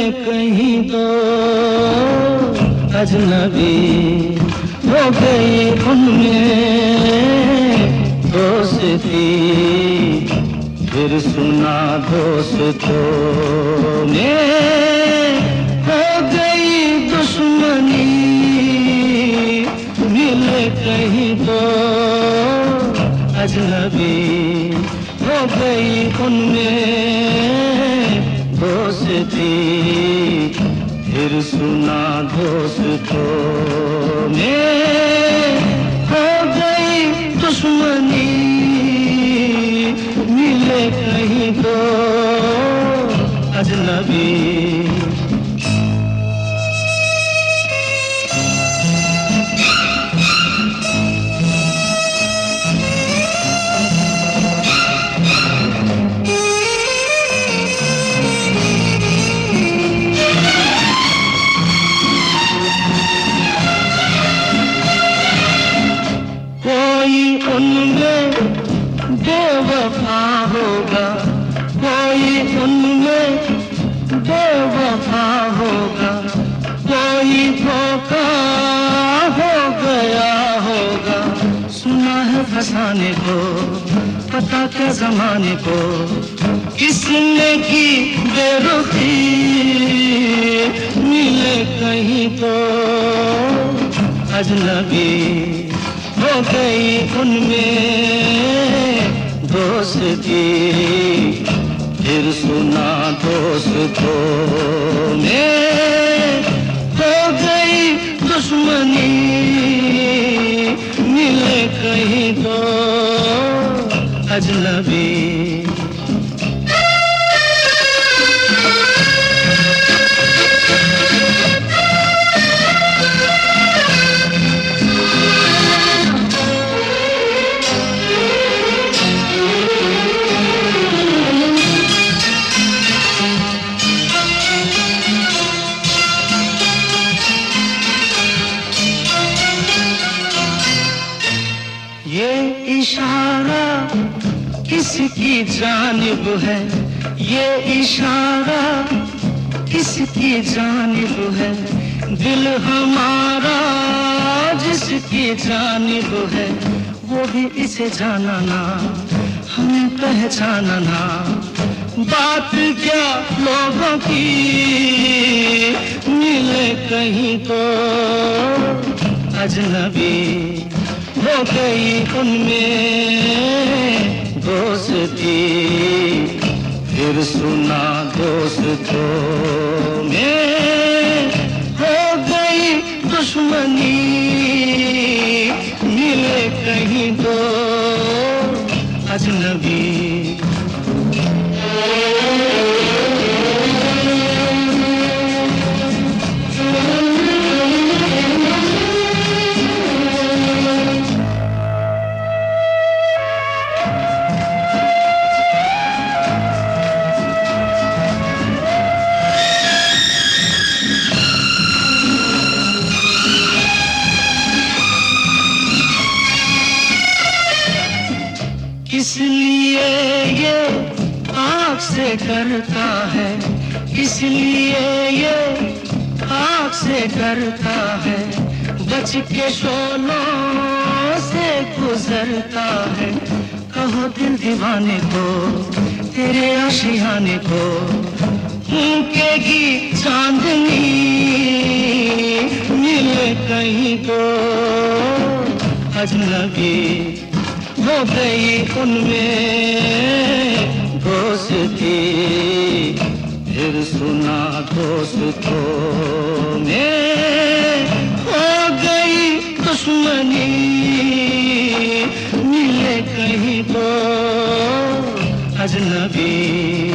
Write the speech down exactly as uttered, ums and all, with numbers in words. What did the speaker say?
कहीं तो अजनबी हो गई उनमें दोस्ती, फिर सुना दोस्तों में हो गई दुश्मनी, मिले कहीं तो अजनबी हो गई उनमें दोस्ती, फिर सुना दोस्तों में हो गई दुश्मनी, मिले कहीं तो अजनबी। उनमें बेवफा होगा, कोई उनमें बेवफा होगा, कोई धोखा हो गया होगा। सुना है फसाने को पता क्या जमाने को, किसने की बेरुखी, मिले कहीं तो अजनबी हो गई उनमें दोस्ती, फिर सुना दोस्तों में हो गई दुश्मनी, मिले कहीं तो अजनबी। ये इशारा किसकी जानिब है, ये इशारा किसकी जानिब है, दिल हमारा जिसकी जानिब है, वो भी इसे जाना ना हमें पहचाना ना। बात क्या लोगों की, मिले कहीं तो अजनबी हो गई उनमें दोस्ती, फिर सुना दोस्तों में हो गई दुश्मनी, मिले कहीं तो अजनबी। इसलिए ये आँख से डरता है, इसलिए ये आँख से डरता है, बच के शोलों से गुजरता है। कहो दिल दीवाने को तेरे आशियाने को, फूंकेगी चांदनी, मिले कहीं तो अजनबी हो गई उनमें दोस्ती, फिर सुना दोस्तों में हो गई दुश्मनी, मिले कहीं तो अजनबी।